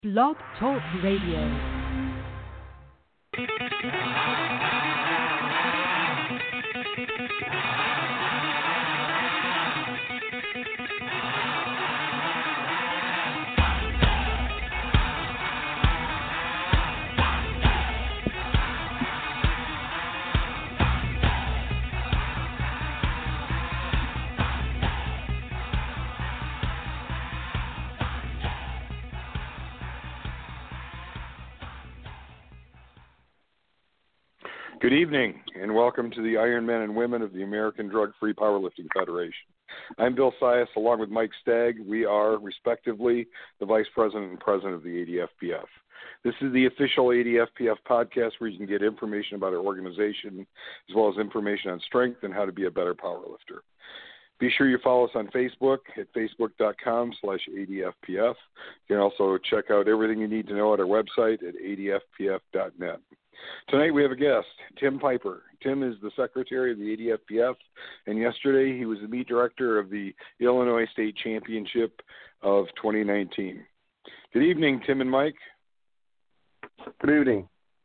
Blog Talk Radio. Good evening, and welcome to the Iron Men and Women of the American Drug-Free Powerlifting Federation. I'm Bill Sias, along with Mike Stagg. We are, respectively, the Vice President and President of the ADFPF. This is the official ADFPF podcast where you can get information about our organization, as well as information on strength and how to be a better powerlifter. Be sure you follow us on Facebook at facebook.com/ADFPF. You can also check out everything you need to know at our website at adfpf.net. Tonight we have a guest, Tim Piper. Tim is the secretary of the ADFPF, and yesterday he was the meet director of the Illinois State Championship of 2019. Good evening, Tim and Mike. Good evening.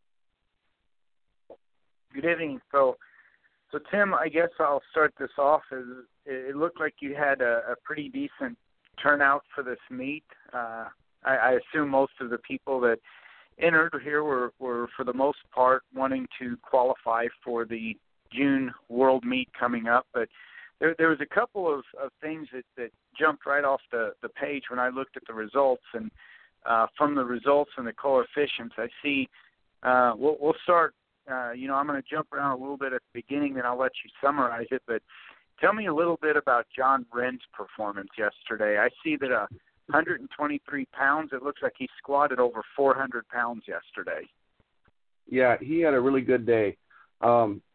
Good evening. So Tim, I guess I'll start this off. It looked like you had a pretty decent turnout for this meet. I assume most of the people that entered here were for the most part wanting to qualify for the June World Meet coming up, but there was a couple of things that jumped right off the page when I looked at the results, and from the results and the coefficients, I see we'll start. I'm going to jump around a little bit at the beginning, then I'll let you summarize it, but tell me a little bit about John Wren's performance yesterday. I see that 123 pounds. It looks like he squatted over 400 pounds yesterday. Yeah, he had a really good day. He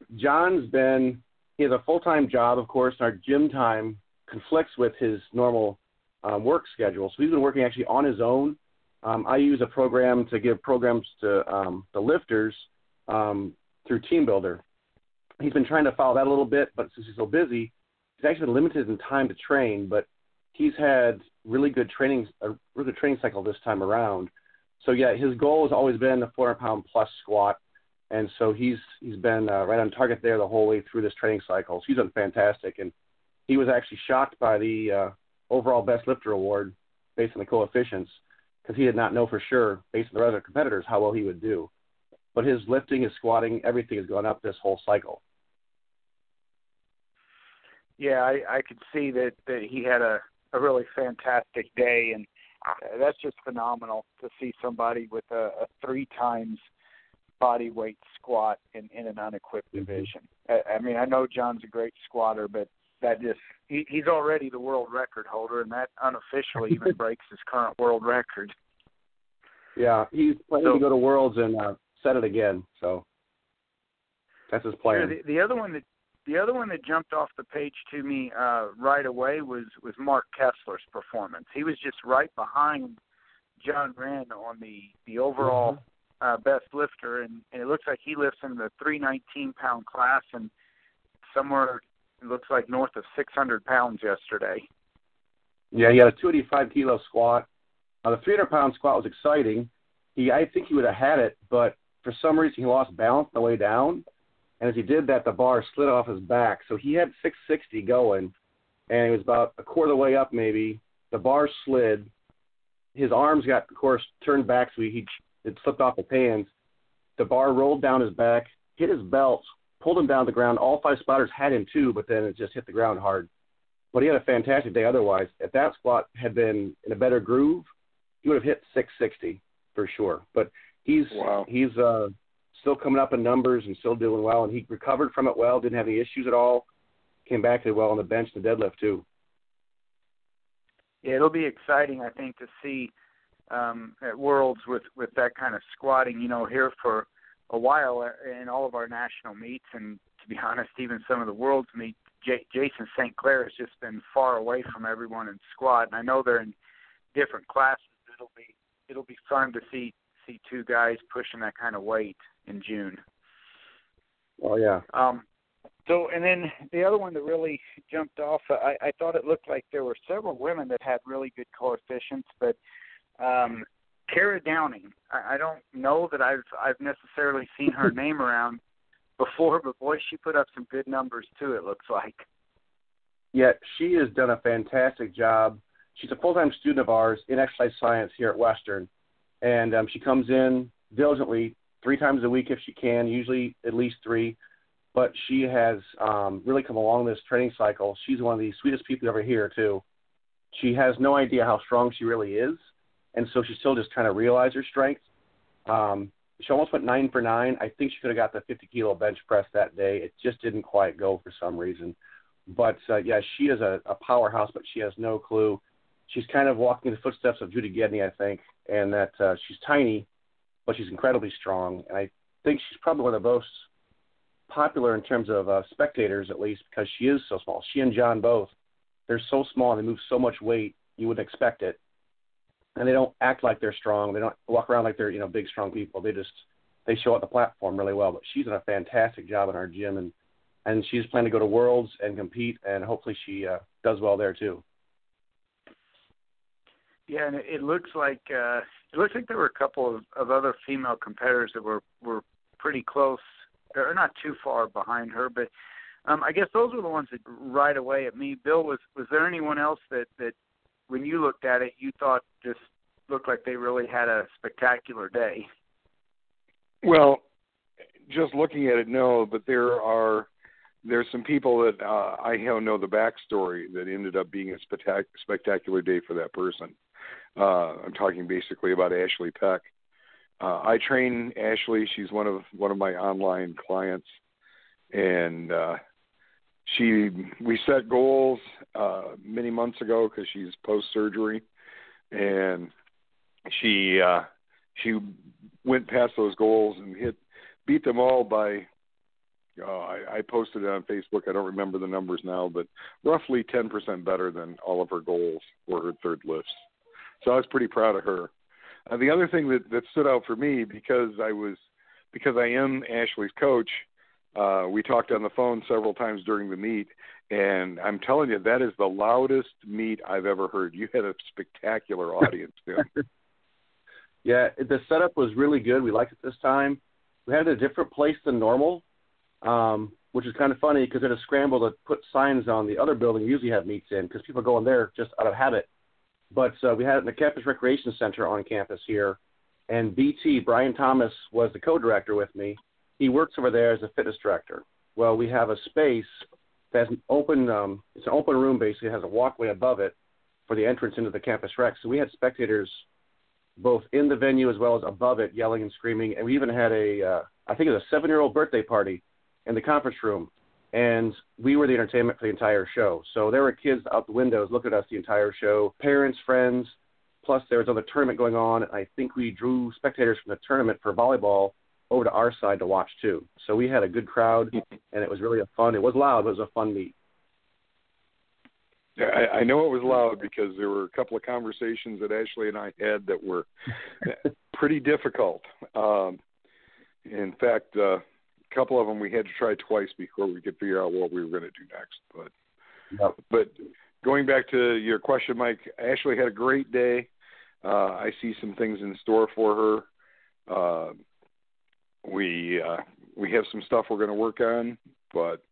has a full-time job, of course, and our gym time conflicts with his normal work schedule. So he's been working actually on his own. I use a program to give programs to the lifters through Team Builder. He's been trying to follow that a little bit, but since he's so busy, he's actually been limited in time to train, but he's had a really good training cycle this time around. So, yeah, his goal has always been the 400-pound plus squat, and so he's been right on target there the whole way through this training cycle. So he's done fantastic, and he was actually shocked by the overall best lifter award based on the coefficients because he did not know for sure, based on the other competitors, how well he would do. But his lifting, his squatting, everything has gone up this whole cycle. Yeah, I could see that he had a really fantastic day, and that's just phenomenal to see somebody with a 3 times body weight squat in an unequipped division. I mean, I know John's a great squatter, but that he's already the world record holder, and that unofficially even breaks his current world record. Yeah, he's planning to go to Worlds and set it again, so that's his plan. Sure, the other one that jumped off the page to me right away was Mark Kessler's performance. He was just right behind John Wren on the overall best lifter, and it looks like he lifts in the 319-pound class and somewhere it looks like north of 600 pounds yesterday. Yeah, he had a 285-kilo squat. The 300-pound squat was exciting. I think he would have had it, but for some reason he lost balance on the way down. And as he did that, the bar slid off his back. So he had 660 going, and it was about a quarter of the way up maybe. The bar slid. His arms got, of course, turned back, so it slipped off his hands. The bar rolled down his back, hit his belt, pulled him down to the ground. All 5 spotters had him too, but then it just hit the ground hard. But he had a fantastic day otherwise. If that squat had been in a better groove, he would have hit 660 for sure. But he's still coming up in numbers and still doing well, and he recovered from it well, didn't have any issues at all, came back to well on the bench and the deadlift too. Yeah, it'll be exciting, I think, to see at Worlds with that kind of squatting, here for a while in all of our national meets, and to be honest, even some of the Worlds meets, Jason St. Clair has just been far away from everyone in squat, and I know they're in different classes. It'll be fun to see 2 guys pushing that kind of weight in June. Oh, yeah. And then the other one that really jumped off, I thought it looked like there were several women that had really good coefficients, but Kara Downing. I don't know that I've necessarily seen her name around before, but boy, she put up some good numbers too, it looks like. Yeah, she has done a fantastic job. She's a full-time student of ours in exercise science here at Western, and she comes in diligently 3 times a week if she can, usually at least 3. But she has really come along this training cycle. She's one of the sweetest people you ever hear, too. She has no idea how strong she really is, and so she's still just trying to realize her strength. She almost went 9 for 9. I think she could have got the 50-kilo bench press that day. It just didn't quite go for some reason. But, yeah, she is a powerhouse, but she has no clue. She's kind of walking in the footsteps of Judy Gedney, I think, and that she's tiny, but she's incredibly strong. And I think she's probably one of the most popular in terms of spectators, at least, because she is so small. She and John both, they're so small and they move so much weight, you wouldn't expect it. And they don't act like they're strong. They don't walk around like they're, big, strong people. They show up the platform really well. But she's done a fantastic job in our gym, and she's planning to go to Worlds and compete, and hopefully she does well there too. Yeah, and it looks like there were a couple of other female competitors that were pretty close, or not too far behind her. But I guess those were the ones that right away at me. Bill, was there anyone else that when you looked at it, you thought just looked like they really had a spectacular day? Well, just looking at it, no, but there's some people that I know the backstory that ended up being a spectacular day for that person. I'm talking basically about Ashley Peck. I train Ashley. She's one of my online clients, and we set goals many months ago because she's post-surgery, and she went past those goals and beat them all by, I posted it on Facebook. I don't remember the numbers now, but roughly 10% better than all of her goals for her third lifts. So I was pretty proud of her. The other thing that stood out for me, because I am Ashley's coach, we talked on the phone several times during the meet, and I'm telling you, that is the loudest meet I've ever heard. You had a spectacular audience, Tim. Yeah, the setup was really good. We liked it this time. We had it at a different place than normal, which is kind of funny because there's a scramble to put signs on the other building we usually have meets in because people go in there just out of habit. But we had it in the Campus Recreation Center on campus here, and BT, Brian Thomas, was the co-director with me. He works over there as a fitness director. Well, we have a space that has an open, it's an open room basically. It has a walkway above it for the entrance into the Campus Rec. So we had spectators both in the venue as well as above it yelling and screaming. And we even had I think it was a 7-year-old birthday party in the conference room. And we were the entertainment for the entire show. So there were kids out the windows looking at us the entire show, parents, friends, plus there was another tournament going on. I think we drew spectators from the tournament for volleyball over to our side to watch too. So we had a good crowd, and it was really it was loud, but it was a fun meet. Yeah, I know it was loud because there were a couple of conversations that Ashley and I had that were pretty difficult. In fact, a couple of them we had to try twice before we could figure out what we were going to do next. But going back to your question, Mike, Ashley had a great day. I see some things in store for her. We have some stuff we're going to work on, but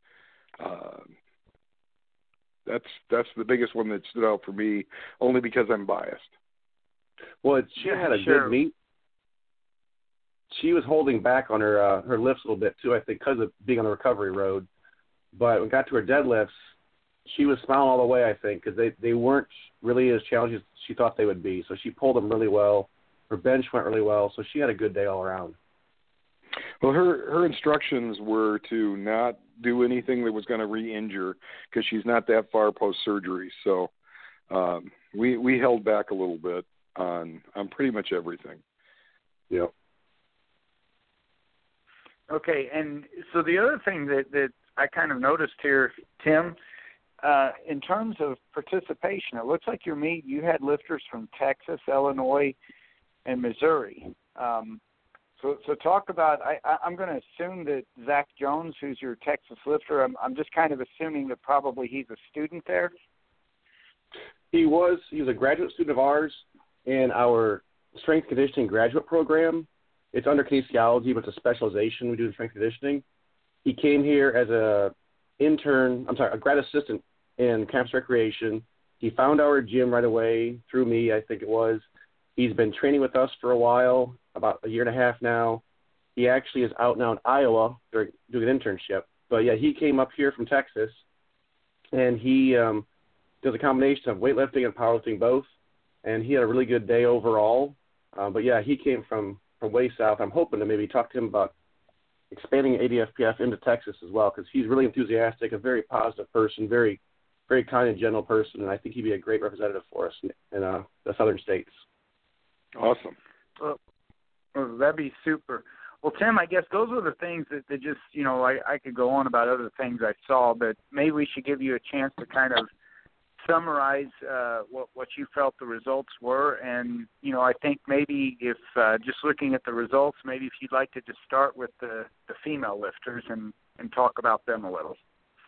that's the biggest one that stood out for me, only because I'm biased. Well, she had a good meet. She was holding back on her lifts a little bit too, I think, because of being on the recovery road. But when we got to her deadlifts, she was smiling all the way, I think, because they weren't really as challenging as she thought they would be. So she pulled them really well. Her bench went really well, so she had a good day all around. Well, her instructions were to not do anything that was going to re-injure because she's not that far post-surgery. So we held back a little bit on pretty much everything. Yeah. Okay, and so the other thing that I kind of noticed here, Tim, in terms of participation, it looks like your meet, you had lifters from Texas, Illinois, and Missouri. So talk about, I'm going to assume that Zach Jones, who's your Texas lifter, I'm just kind of assuming that probably he's a student there. He was a graduate student of ours in our strength conditioning graduate program. It's under kinesiology, but it's a specialization we do in strength conditioning. He came here as a grad assistant in campus recreation. He found our gym right away through me, I think it was. He's been training with us for a while, about a year and a half now. He actually is out now in Iowa doing an internship. But, yeah, he came up here from Texas, and he does a combination of weightlifting and powerlifting both, and he had a really good day overall. But, yeah, he came from way south. I'm hoping to maybe talk to him about expanding ADFPF into Texas as well, because he's really enthusiastic, a very positive person, very, very kind and gentle person, and I think he'd be a great representative for us in the southern states. Awesome. Well, that'd be super. Well, Tim, I guess those were the things that just, I could go on about other things I saw, but maybe we should give you a chance to kind of summarize what you felt the results were. And, I think maybe if just looking at the results, maybe if you'd like to just start with the female lifters and talk about them a little.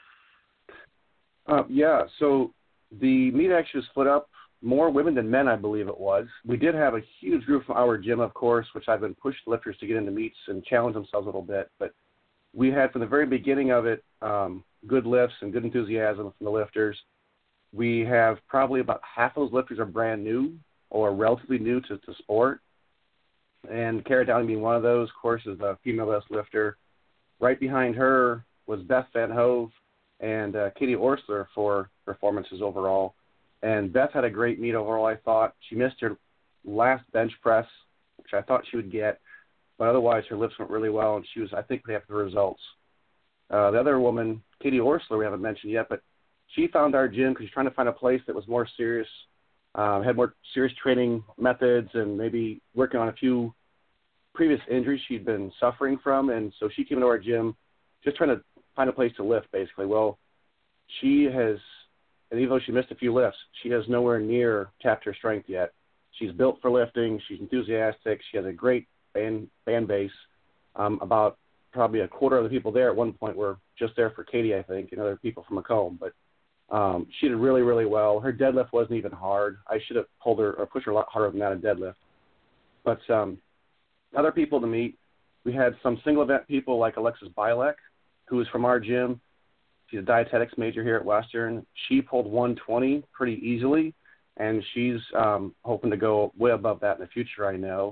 Yeah, so the meet actually was split up more women than men, I believe it was. We did have a huge group from our gym, of course, which I've been pushing lifters to get into meets and challenge themselves a little bit. But we had, from the very beginning of it, good lifts and good enthusiasm from the lifters. We have probably about half of those lifters are brand new or relatively new to sport. And Cara Downey being one of those, of course, is the female best lifter. Right behind her was Beth Van Hove and Katie Orsler for performances overall. And Beth had a great meet overall, I thought. She missed her last bench press, which I thought she would get. But otherwise, her lifts went really well, and she was, I think, pretty happy with the results. The other woman, Katie Orsler, we haven't mentioned yet, but she found our gym because she's trying to find a place that was more serious, had more serious training methods, and maybe working on a few previous injuries she'd been suffering from. And so she came into our gym just trying to find a place to lift, basically. Well, she has, and even though she missed a few lifts, she has nowhere near tapped her strength yet. She's built for lifting. She's enthusiastic. She has a great fan base. About probably a quarter of the people there at one point were just there for Katie, I think, and other people from Macomb. But she did really, really well. Her deadlift wasn't even hard. I should have pulled her or pushed her a lot harder than that in deadlift. But other people to meet, we had some single event people like Alexis Bilek, who is from our gym. She's a dietetics major here at Western. She pulled 120 pretty easily, and she's hoping to go way above that in the future, I know.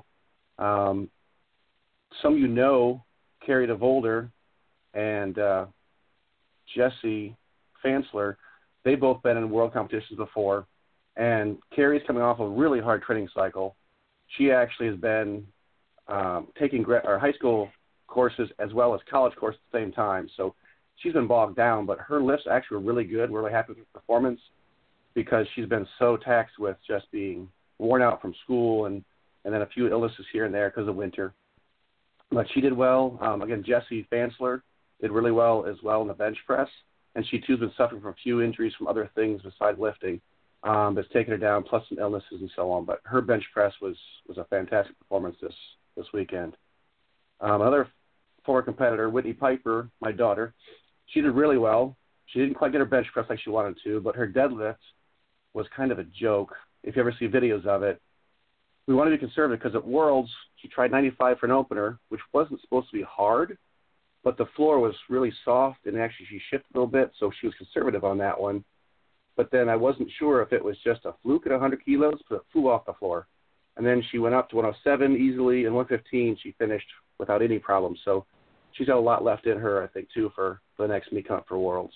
Some of you know Carrie DeVolder and Jesse Fansler. They've both been in world competitions before, and Carrie's coming off a really hard training cycle. She actually has been taking high school courses as well as college courses at the same time, so she's been bogged down, but her lifts actually were really good. We're really happy with her performance because she's been so taxed with just being worn out from school and then a few illnesses here and there because of winter. But she did well. Again, Jessie Fansler did really well as well in the bench press, and she too has been suffering from a few injuries from other things besides lifting that's taken her down, plus some illnesses and so on. But her bench press was a fantastic performance this weekend. Another former competitor, Whitney Piper, my daughter, she did really well. She didn't quite get her bench press like she wanted to, but her deadlift was kind of a joke. If you ever see videos of it, we wanted to be conservative because at Worlds, she tried 95 for an opener, which wasn't supposed to be hard, but the floor was really soft, and actually she shifted a little bit, so she was conservative on that one. But then I wasn't sure if it was just a fluke at 100 kilos, but it flew off the floor. And then she went up to 107 easily, and 115 she finished without any problems. So she's got a lot left in her, I think, too, for the next meet comp for Worlds.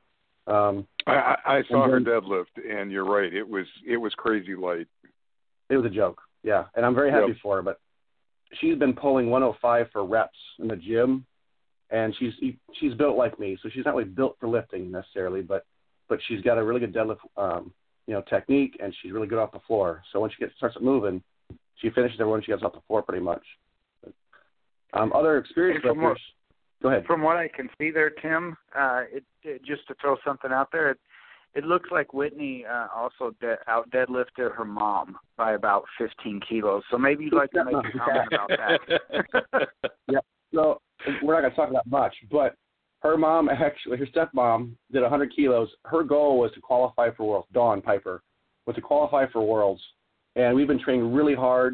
I saw her deadlift, and you're right. It was crazy light. It was a joke, yeah. And I'm very happy for her. But she's been pulling 105 for reps in the gym, and she's built like me. So she's not really built for lifting necessarily, but she's got a really good deadlift technique, and she's really good off the floor. So when she starts moving, she finishes everyone she gets off the floor pretty much. Other experienced lifters. Go ahead. From what I can see there, Tim, just to throw something out there, it looks like Whitney also out deadlifted her mom by about 15 kilos. So maybe you'd like to make a comment about that. Yeah. So we're not going to talk about much, but her mom, actually, her stepmom, did 100 kilos. Her goal was to qualify for Worlds. Dawn Piper was to qualify for Worlds, and we've been training really hard.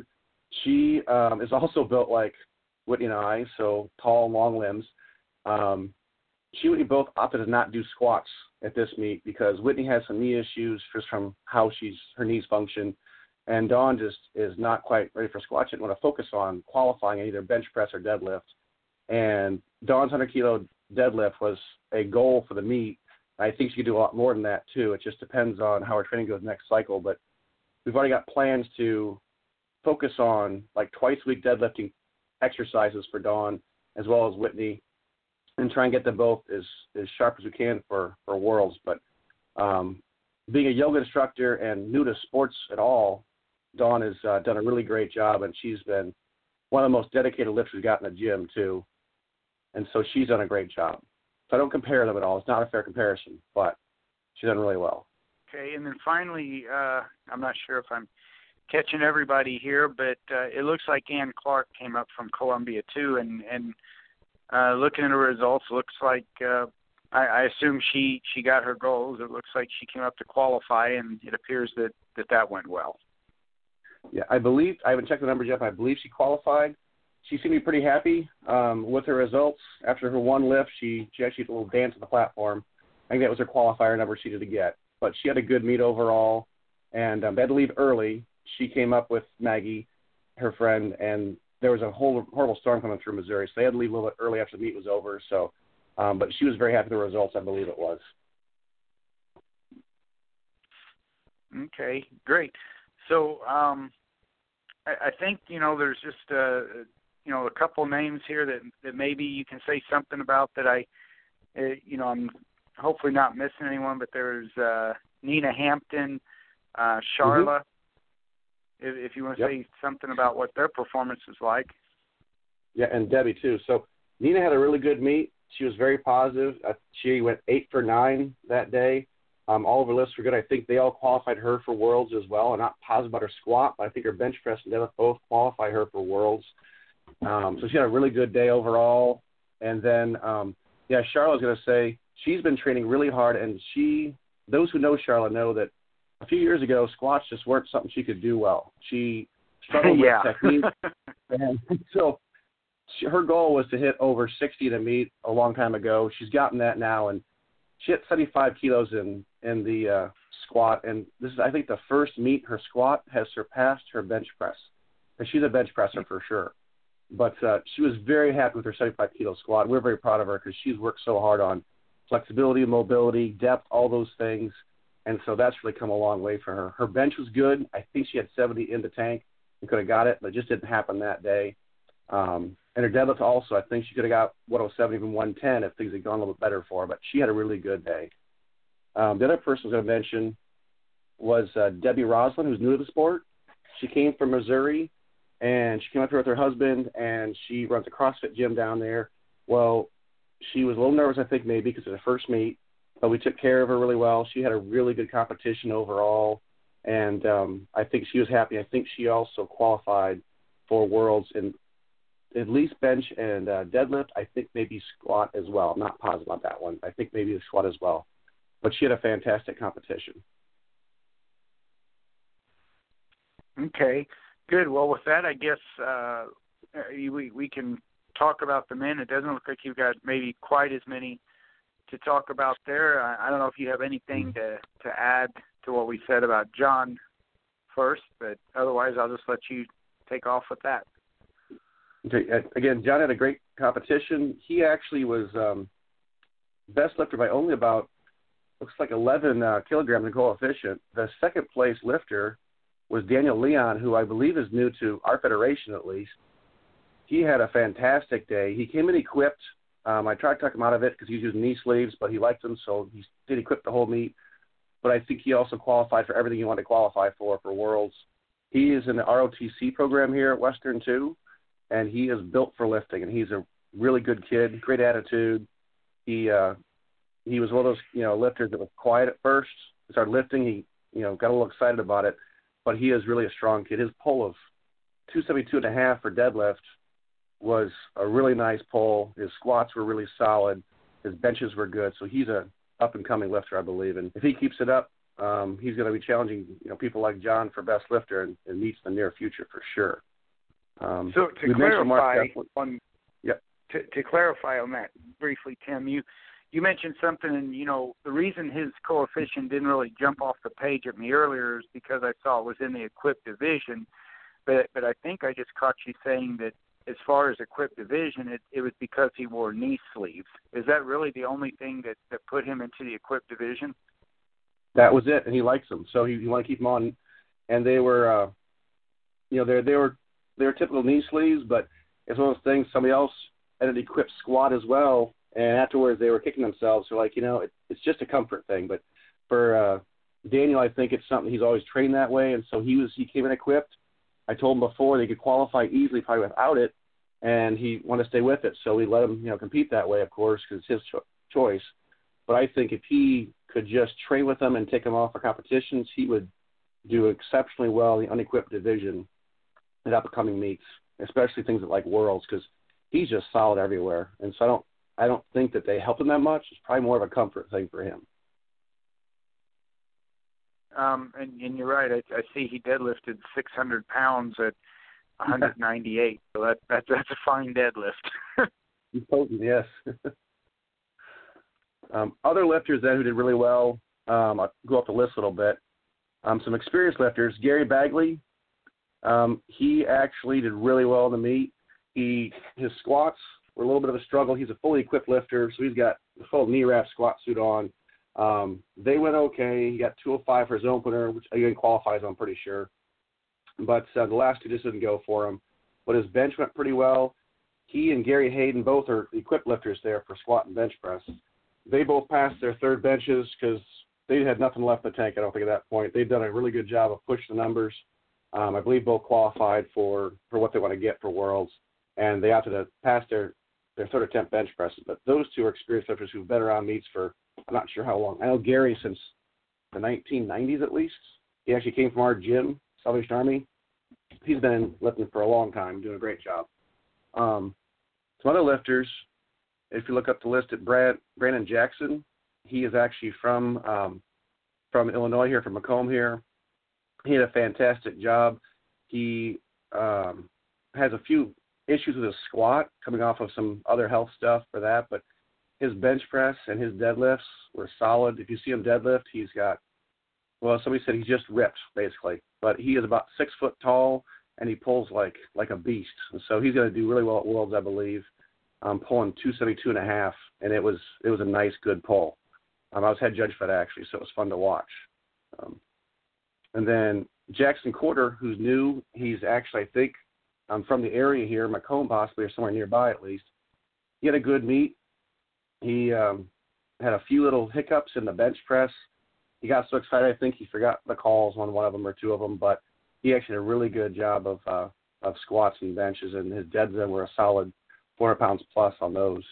She is also built like Whitney and I, so tall and long limbs. She and Whitney both opted to not do squats at this meet because Whitney has some knee issues just from how her knees function, and Dawn just is not quite ready for squats. She didn't want to focus on qualifying in either bench press or deadlift. And Dawn's 100-kilo deadlift was a goal for the meet. I think she could do a lot more than that, too. It just depends on how her training goes next cycle. But we've already got plans to focus on, like, twice-a-week deadlifting exercises for Dawn as well as Whitney and try and get them both as sharp as we can for Worlds. But being a yoga instructor and new to sports at all, Dawn has done a really great job, and she's been one of the most dedicated lifters we've got in the gym, too. And so she's done a great job. So I don't compare them at all. It's not a fair comparison, but she's done really well. Okay, and then finally, I'm not sure if I'm catching everybody here, but it looks like Ann Clark came up from Columbia, too, and looking at her results, looks like I assume she got her goals. It looks like she came up to qualify, and it appears that went well. Yeah, I haven't checked the numbers yet, but I believe she qualified. She seemed to be pretty happy with her results. After her one lift, she actually did a little dance on the platform. I think that was her qualifier number she needed to get. But she had a good meet overall, and they had to leave early. She came up with Maggie, her friend, and there was a horrible storm coming through Missouri, so they had to leave a little bit early after the meet was over. So, but she was very happy with the results, I believe it was. Okay, great. So I think, there's just, a couple names here that maybe you can say something about that I'm hopefully not missing anyone, but there's Nina Hampton, Charla, if you want to say something about what their performance was like. Yeah, and Debbie, too. So Nina had a really good meet. She was very positive. She went 8 for 9 that day. All of her lifts were good. I think they all qualified her for Worlds as well. I'm not positive about her squat, but I think her bench press and deadlift both qualify her for Worlds. So she had a really good day overall. And then, Charla was going to say she's been training really hard, and those who know Charla know that a few years ago, squats just weren't something she could do well. She struggled with technique. And so her goal was to hit over 60 to meet a long time ago. She's gotten that now, and she hit 75 kilos in the squat, and this is, I think, the first meet her squat has surpassed her bench press. And she's a bench presser for sure. But she was very happy with her 75-kilo squat. We're very proud of her because she's worked so hard on flexibility, mobility, depth, all those things, and so that's really come a long way for her. Her bench was good. I think she had 70 in the tank and could have got it, but it just didn't happen that day. And her deadlift also, I think she could have got 107, even 110 if things had gone a little bit better for her, but she had a really good day. The other person I was going to mention was Debbie Roslin, who's new to the sport. She came from Missouri, and she came up here with her husband, and she runs a CrossFit gym down there. Well, she was a little nervous, I think, maybe because of her first meet, but we took care of her really well. She had a really good competition overall, and I think she was happy. I think she also qualified for Worlds in at least bench and deadlift. I think maybe squat as well. I'm not positive about that one. I think maybe the squat as well. But she had a fantastic competition. Okay, good. Well, with that, I guess we can talk about the men. It doesn't look like you've got maybe quite as many to talk about there. I don't know if you have anything to add to what we said about John first, but otherwise I'll just let you take off with that. Okay. Again, John had a great competition. He actually was best lifter by only about, looks like 11 kilograms in coefficient. The second place lifter was Daniel Leon, who I believe is new to our federation at least. He had a fantastic day. He came in equipped. I tried to talk him out of it because he was using knee sleeves, but he liked them, so he did equip the whole meet. But I think he also qualified for everything he wanted to qualify for Worlds. He is in the ROTC program here at Western, too, and he is built for lifting, and he's a really good kid, great attitude. He was one of those, lifters that was quiet at first. He started lifting. He, got a little excited about it, but he is really a strong kid. His pull of 272.5 for deadlift was a really nice pull. His squats were really solid. His benches were good. So he's a up-and-coming lifter, I believe. And if he keeps it up, he's going to be challenging, people like John for best lifter and meets the near future for sure. So to clarify on that briefly, Tim, you mentioned something, and the reason his coefficient didn't really jump off the page at me earlier is because I saw it was in the equipped division, but I think I just caught you saying that as far as equipped division, it was because he wore knee sleeves. Is that really the only thing that put him into the equipped division? That was it, and he likes them, so he wanted to keep them on. And they were, they were typical knee sleeves, but it's one of those things. Somebody else had an equipped squat as well, and afterwards they were kicking themselves. So it's just a comfort thing. But for Daniel, I think it's something he's always trained that way, and so he came in equipped. I told him before they could qualify easily probably without it, and he wanted to stay with it. So we let him, compete that way, of course, because it's his choice. But I think if he could just train with them and take them off for competitions, he would do exceptionally well in the unequipped division at upcoming meets, especially things like Worlds, because he's just solid everywhere. And so I don't think that they help him that much. It's probably more of a comfort thing for him. And you're right. I see he deadlifted 600 pounds at 198. So that's a fine deadlift. He's potent, yes. Other lifters then who did really well, I'll go up the list a little bit. Some experienced lifters. Gary Bagley, he actually did really well in the meet. His squats were a little bit of a struggle. He's a fully equipped lifter, so he's got the full knee wrap squat suit on. They went okay. He got 205 for his opener, which again qualifies, I'm pretty sure. But the last two just didn't go for him. But his bench went pretty well. He and Gary Hayden both are equipped lifters there for squat and bench press. They both passed their third benches because they had nothing left in the tank, I don't think, at that point. They've done a really good job of pushing the numbers. I believe both qualified for what they want to get for Worlds, and they opted to pass their third attempt bench presses. But those two are experienced lifters who've been around meets for I'm not sure how long. I know Gary since the 1990s at least. He actually came from our gym, Salvation Army. He's been lifting for a long time, doing a great job. Some other lifters, if you look up the list at Brandon Jackson, he is actually from Illinois here, from Macomb here. He had a fantastic job. He has a few issues with his squat, coming off of some other health stuff for that, but his bench press and his deadlifts were solid. If you see him deadlift, he's got, somebody said he's just ripped, basically. But he is about 6 foot tall, and he pulls like a beast. And so he's going to do really well at Worlds, I believe. Pulling 272.5, and it was a nice, good pull. I was head judge for that, actually, so it was fun to watch. And then Jackson Quarter, who's new, he's actually, I think, from the area here, Macomb possibly, or somewhere nearby at least. He had a good meet. He had a few little hiccups in the bench press. He got so excited, I think he forgot the calls on one of them or two of them, but he actually did a really good job of squats and benches, and his deads then were a solid 400 pounds plus on those.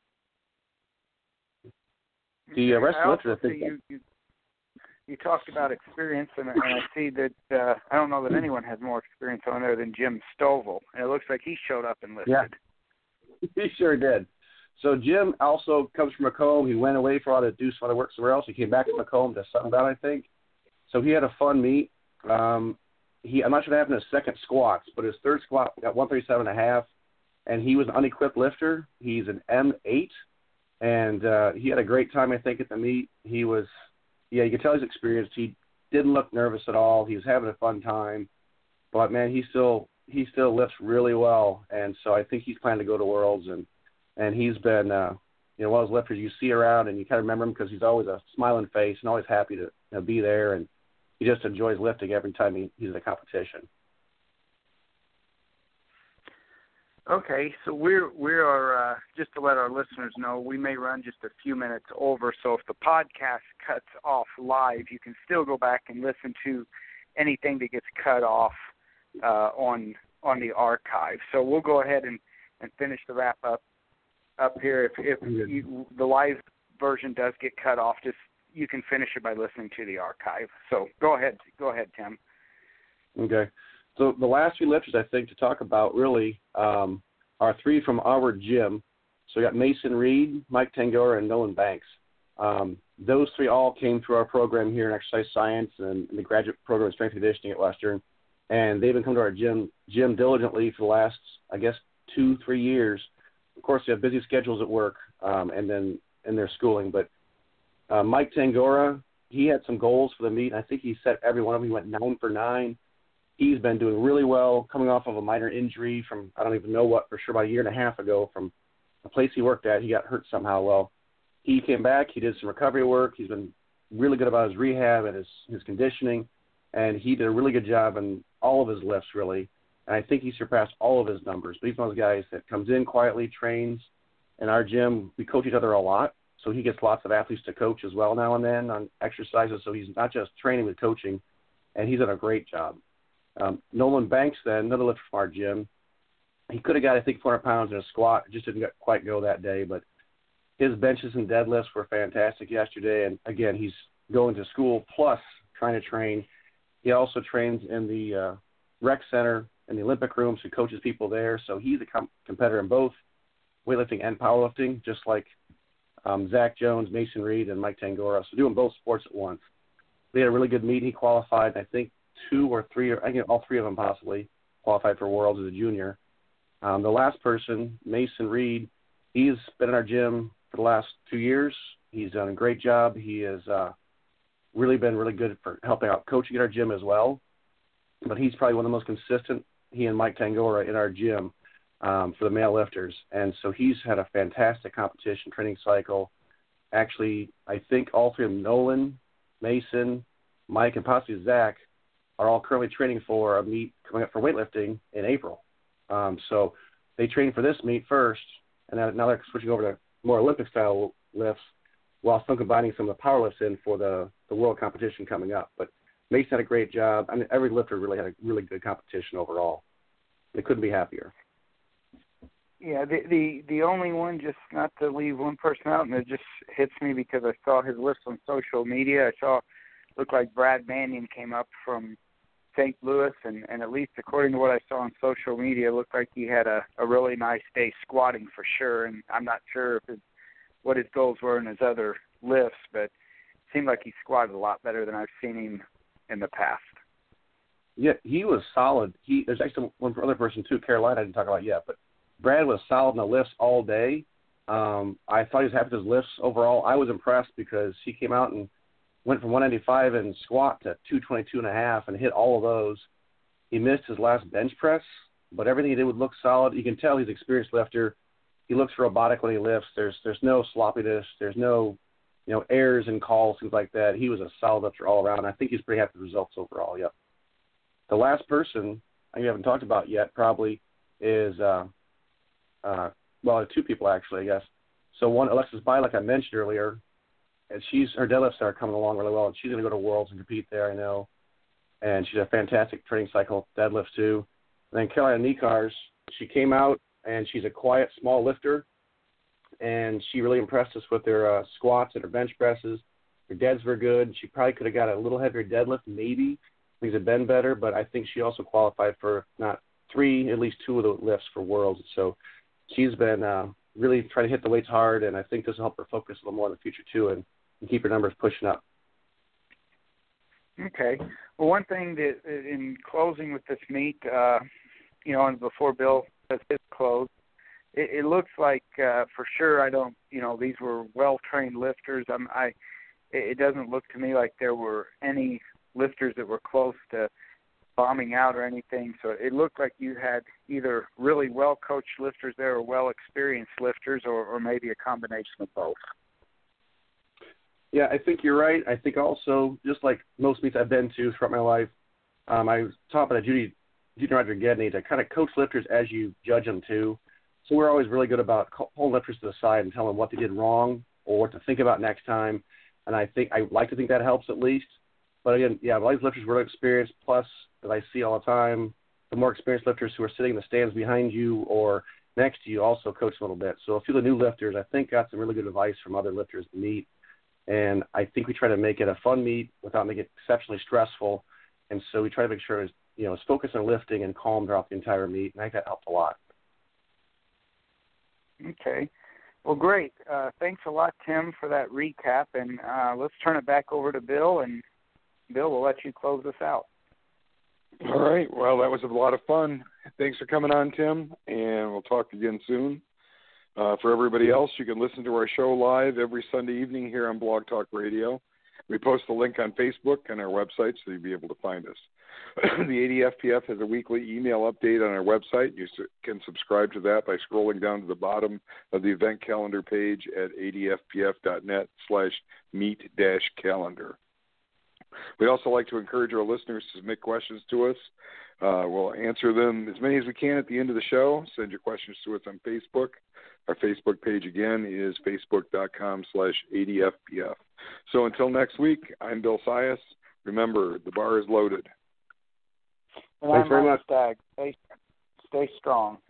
The rest of the lifters, I think. You talked about experience, and I see that I don't know that anyone has more experience on there than Jim Stovall, and it looks like he showed up and lifted. Yeah, he sure did. So Jim also comes from Macomb. He went away for a while to do some other work somewhere else. He came back to Macomb to Sundown, I think. So he had a fun meet. I'm not sure what happened to his second squats, but his third squat got 137.5, and he was an unequipped lifter. He's an M8, and he had a great time, I think, at the meet. He was, you could tell he's experienced. He didn't look nervous at all. He was having a fun time. But, man, he still lifts really well, and so I think he's planning to go to Worlds, and he's been, one of those lifters you see around, and you kind of remember him because he's always a smiling face and always happy to be there, and he just enjoys lifting every time he's in a competition. Okay, so we are just to let our listeners know, we may run just a few minutes over. So if the podcast cuts off live, you can still go back and listen to anything that gets cut off on the archive. So we'll go ahead and finish the wrap up here. If the live version does get cut off, just you can finish it by listening to the archive. So go ahead, Tim. Okay. So the last few lifters, I think, to talk about really are three from our gym. So we got Mason Reed, Mike Tangora, and Nolan Banks. Those three all came through our program here in exercise science and the graduate program in strength and conditioning at Western. and they've been coming to our gym diligently for the last, I guess, 2-3 years. Of course, they have busy schedules at work and then in their schooling. But Mike Tangora, he had some goals for the meet, and I think he set every one of them. He went 9 for 9. He's been doing really well, coming off of a minor injury from, I don't even know what, for sure, about a year and a half ago from a place he worked at. He got hurt somehow. Well, he came back. He did some recovery work. He's been really good about his rehab and his conditioning, and he did a really good job in all of his lifts, really. And I think he surpassed all of his numbers. But he's one of those guys that comes in quietly, trains. In our gym, we coach each other a lot, so he gets lots of athletes to coach as well now and then on exercises. So he's not just training with coaching, and he's done a great job. Nolan Banks, then, another lifter from our gym, he could have got, I think, 400 pounds in a squat. It just didn't quite go that day. But his benches and deadlifts were fantastic yesterday. And, again, he's going to school plus trying to train. He also trains in the rec center in the Olympic room, so he coaches people there. So he's a competitor in both weightlifting and powerlifting, just like Zach Jones, Mason Reed, and Mike Tangora. So doing both sports at once. We had a really good meet. He qualified, I think, 2 or 3, or I think all 3 of them possibly qualified for Worlds as a junior. The last person, Mason Reed, he's been in our gym for the last 2 years. He's done a great job. He has really been really good for helping out coaching at our gym as well. But he's probably one of the most consistent, he and Mike Tangora, in our gym for the male lifters. And so he's had a fantastic competition training cycle. Actually, I think all 3 of them, Nolan, Mason, Mike, and possibly Zach, are all currently training for a meet coming up for weightlifting in April. So they trained for this meet first, and now they're switching over to more Olympic-style lifts while still combining some of the power lifts in for the world competition coming up. But Mason had a great job. I mean, every lifter really had a really good competition overall. They couldn't be happier. Yeah, the only one, just not to leave one person out, and it just hits me because I saw his list on social media. I saw it looked like Brad Mannion came up from St. Louis, and at least according to what I saw on social media, it looked like he had a really nice day squatting for sure. And I'm not sure if what his goals were in his other lifts, but it seemed like he squatted a lot better than I've seen him in the past. Yeah, he was solid. There's actually one other person too, Carolina, I didn't talk about yet, but Brad was solid in the lifts all day. I thought he was happy with his lifts overall. I was impressed because he came out and went from 195 in squat to 222.5 and hit all of those. He missed his last bench press, but everything he did would look solid. You can tell he's an experienced lifter. He looks robotic when he lifts. There's no sloppiness. There's no errors in calls, things like that. He was a solid lifter all around. I think he's pretty happy with the results overall. Yep. The last person I haven't talked about yet probably is 2 people actually, I guess. So one, Alexis Bai, like I mentioned earlier, and her deadlifts are coming along really well, and she's going to go to Worlds and compete there, I know. And she's a fantastic training cycle deadlift too. And then Carolina Nikars, she came out, and she's a quiet, small lifter, and she really impressed us with her squats and her bench presses. Her deads were good. She probably could have got a little heavier deadlift, maybe. Things had been better, but I think she also qualified for not 3, at least 2 of the lifts for Worlds. So she's been really trying to hit the weights hard, and I think this will help her focus a little more in the future too and keep her numbers pushing up. Okay. Well, one thing that in closing with this meet, and before Bill does his close, it looks like for sure these were well-trained lifters. It doesn't look to me like there were any lifters that were close to bombing out or anything. So it looked like you had either really well-coached lifters there or well-experienced lifters or maybe a combination of both. Yeah, I think you're right. I think also, just like most meets I've been to throughout my life, I was taught by Judy Roger-Gedney to kind of coach lifters as you judge them too. So we're always really good about pulling lifters to the side and telling them what they did wrong or what to think about next time. And I like to think that helps at least. But again, yeah, a lot of lifters were experienced. Plus, that I see all the time, the more experienced lifters who are sitting in the stands behind you or next to you also coach a little bit. So a few of the new lifters, I think, got some really good advice from other lifters to meet. And I think we try to make it a fun meet without making it exceptionally stressful. And so we try to make sure it's focused on lifting and calm throughout the entire meet. And I think that helped a lot. Okay. Well, great. Thanks a lot, Tim, for that recap. And let's turn it back over to Bill. And, Bill, we'll let you close this out. All right. Well, that was a lot of fun. Thanks for coming on, Tim, and we'll talk again soon. For everybody else, you can listen to our show live every Sunday evening here on Blog Talk Radio. We post the link on Facebook and our website, so you'll be able to find us. The ADFPF has a weekly email update on our website. You can subscribe to that by scrolling down to the bottom of the event calendar page at adfpf.net/meet-calendar. We'd also like to encourage our listeners to submit questions to us. We'll answer them as many as we can at the end of the show. Send your questions to us on Facebook. Our Facebook page, again, is facebook.com/ADFPF. So until next week, I'm Bill Sias. Remember, the bar is loaded. And Thanks very much. Stagg. Stay strong.